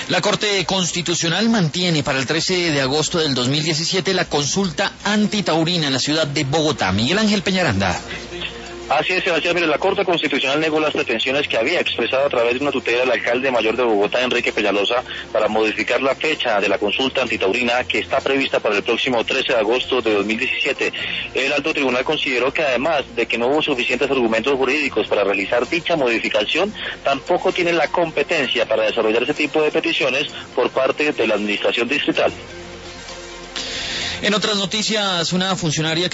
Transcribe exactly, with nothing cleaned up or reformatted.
La Corte Constitucional mantiene para el trece de agosto del dos mil diecisiete la consulta antitaurina en la ciudad de Bogotá. Miguel Ángel Peñaranda. Así es, Sebastián. Mire, la Corte Constitucional negó las pretensiones que había expresado a través de una tutela el alcalde mayor de Bogotá, Enrique Peñalosa, para modificar la fecha de la consulta antitaurina que está prevista para el próximo trece de agosto de dos mil diecisiete. El alto tribunal consideró que además de que no hubo suficientes argumentos jurídicos para realizar dicha modificación, tampoco tiene la competencia para desarrollar ese tipo de peticiones por parte de la administración distrital. En otras noticias, una funcionaria